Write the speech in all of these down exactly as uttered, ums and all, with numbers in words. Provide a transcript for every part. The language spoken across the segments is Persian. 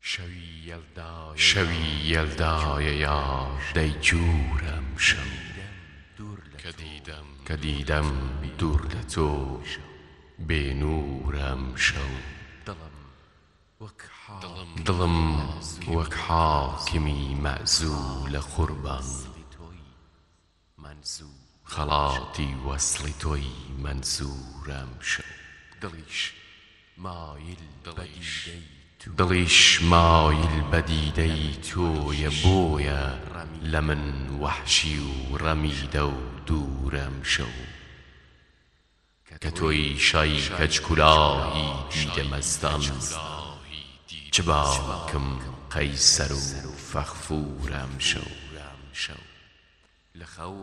شەوی یەلدایە یار دەیجوورم شەو کە دیدەم دوور لە تۆ بێنوورم شەو دڵم وەک حاکمی مەعزوو لە قوربان خەڵاتی وەسڵی تۆی مەنزوورم شەو دڵیش مایل بە دیدەی تۆیە بۆیە لە من وەحشی و ڕەمیدە و دوورم شەو کە تۆی شای کەچکولاهی دیدە مەستان چ باوکم قەیسەر و فەغفوورم شەو لە خەو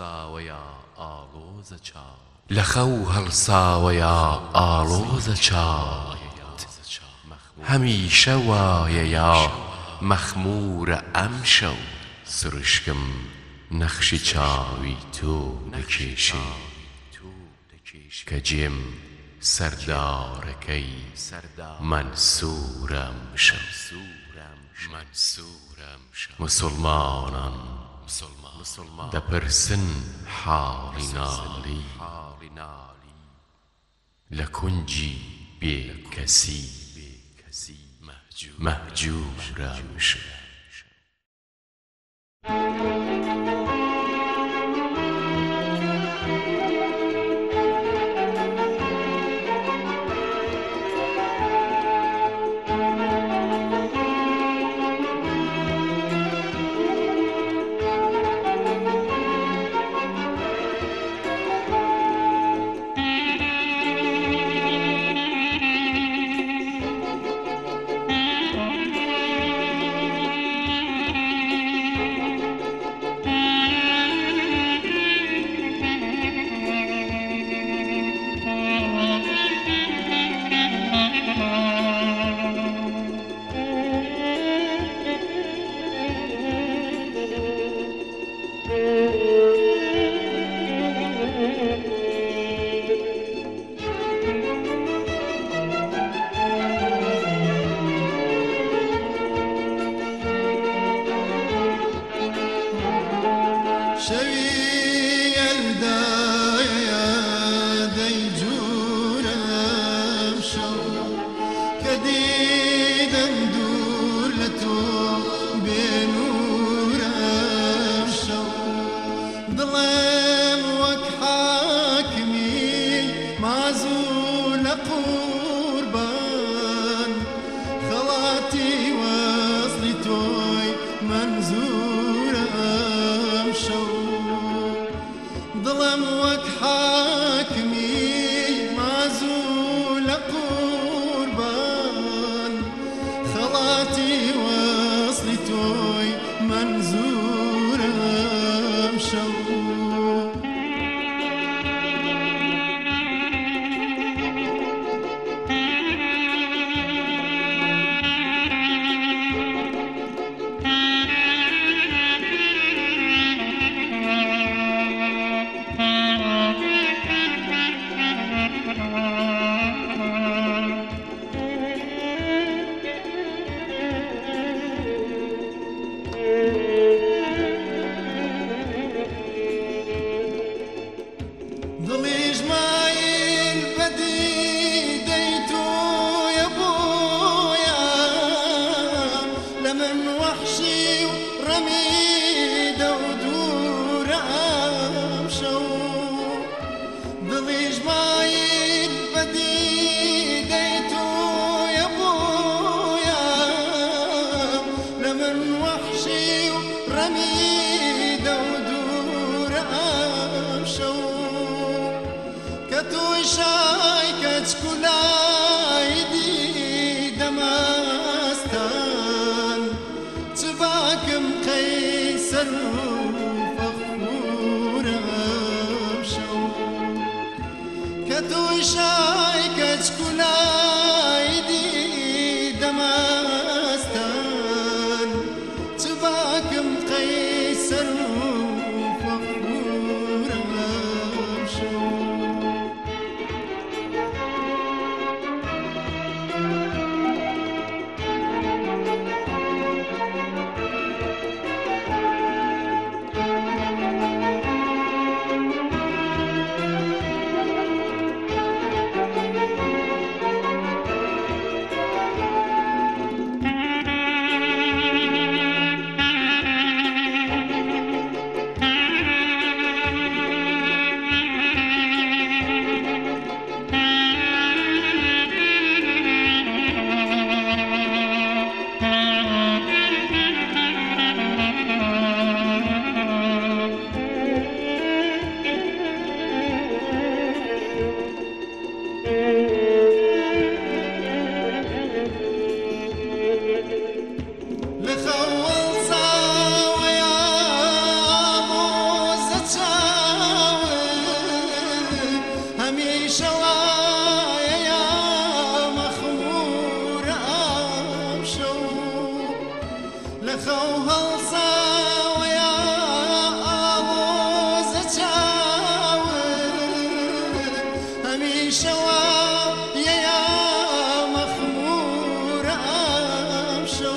هەڵساوەیە ئاڵۆزە چاوت هەمیشە وایەیە مەخمورە ئەم شەو سروشکم نەخشی چاوی تۆ دەکێشێ کە جێم سەردارەکەی مەنسوورم شەو موسڵمانان دەپرسن حاڵی ناڵی لە کونجی بێکەسی مەهجوورم شەو دڵم وەک حاکمی مازوو لە قوربان خەڵاتی وەسڵی تۆی مەنزوورم شەو شای کەچکولای دیدەمەستان چ باکم قەیسەر و فەغفوورم شەو کە توی شای کەچکولای دیدەمەستان چ باکم قەیسەر و فەغفوورم شەو لخول صاوي مزتشاوي هميشه ويا يا مخمور امشو لخول صاوي مزتشاوي هميشه ويا يا مخمور امشو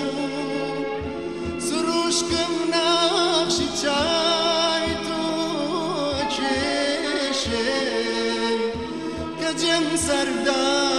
سروشكم نقشي چای تو چشه کجم سردار